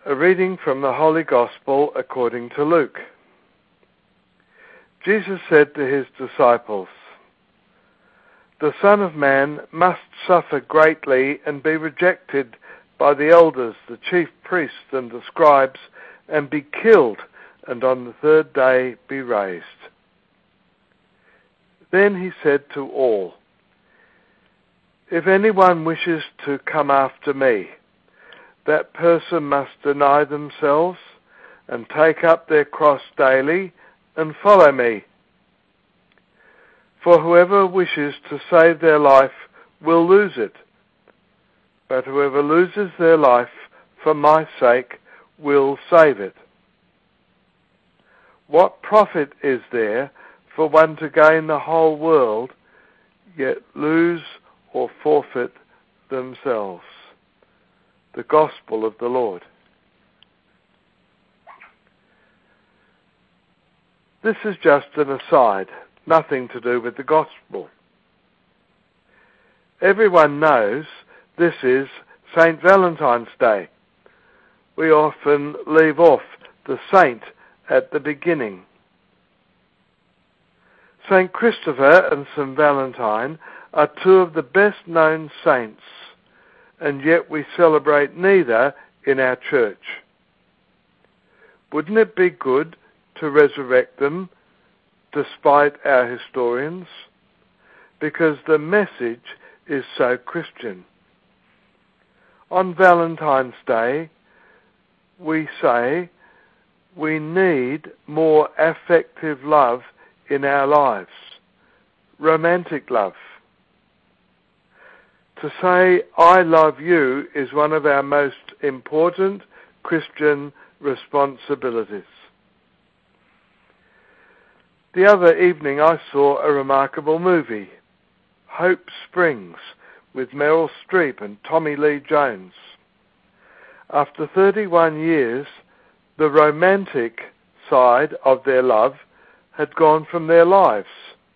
A reading from the Holy Gospel according to Luke. Jesus said to his disciples, "The Son of Man must suffer greatly and be rejected by the elders, the chief priests and the scribes, and be killed, and on the third day be raised." Then he said to all, "If anyone wishes to come after me, that person must deny themselves and take up their cross daily and follow me. For whoever wishes to save their life will lose it, but whoever loses their life for my sake will save it. What profit is there for one to gain the whole world, yet lose or forfeit themselves?" The Gospel of the Lord. This is just an aside, nothing to do with the Gospel. Everyone knows this is St. Valentine's Day. We often leave off the saint at the beginning. St. Christopher and St. Valentine are two of the best known saints, and yet we celebrate neither in our church. Wouldn't it be good to resurrect them, despite our historians? Because the message is so Christian. On Valentine's Day, we say we need more affective love in our lives, romantic love. To say, "I love you," is one of our most important Christian responsibilities. The other evening I saw a remarkable movie, Hope Springs, with Meryl Streep and Tommy Lee Jones. After 31 years, the romantic side of their love had gone from their lives.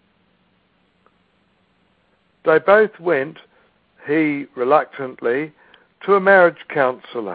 They both went, he reluctantly, to a marriage counsellor.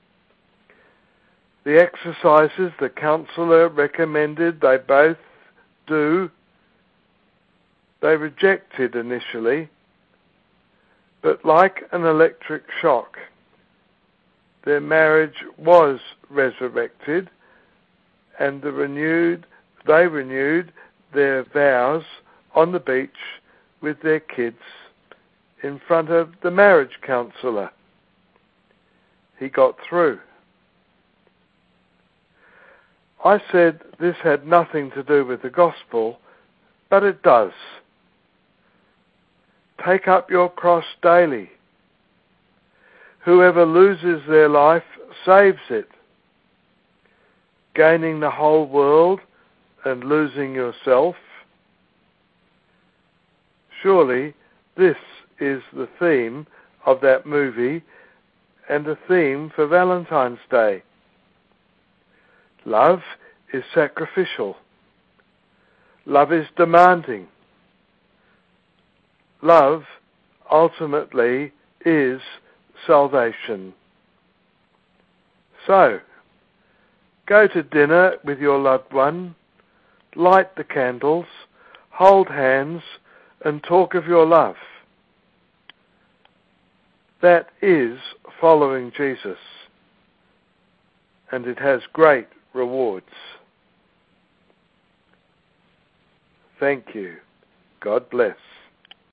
The exercises the counsellor recommended they both do, they rejected initially, but like an electric shock, their marriage was resurrected, and they renewed their vows on the beach with their kids in front of the marriage counsellor. He got through. I said this had nothing to do with the Gospel, but it does. Take up your cross daily. Whoever loses their life saves it. Gaining the whole world and losing yourself. Surely this is the theme of that movie and a theme for Valentine's Day. Love is sacrificial. Love is demanding. Love ultimately is salvation. So, go to dinner with your loved one, light the candles, hold hands, and talk of your love. That is following Jesus, and it has great rewards. Thank you. God bless.